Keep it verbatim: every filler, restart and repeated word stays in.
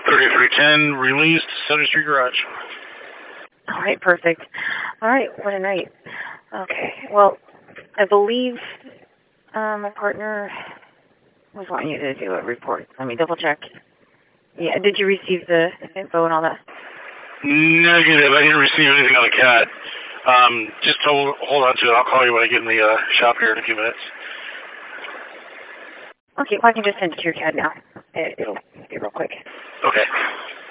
thirty-three ten, released, Center Street Garage. All right, perfect. All right, what a night. Okay, well, I believe uh, my partner was wanting you to do a report. Let me double check. Yeah, did you receive the info and all that? Negative. I didn't receive anything on the cat. Um, just hold, hold on to it. I'll call you when I get in the uh, shop here in a few minutes. Okay, well, I can just send it to your cat now. It, it'll be real quick. Okay.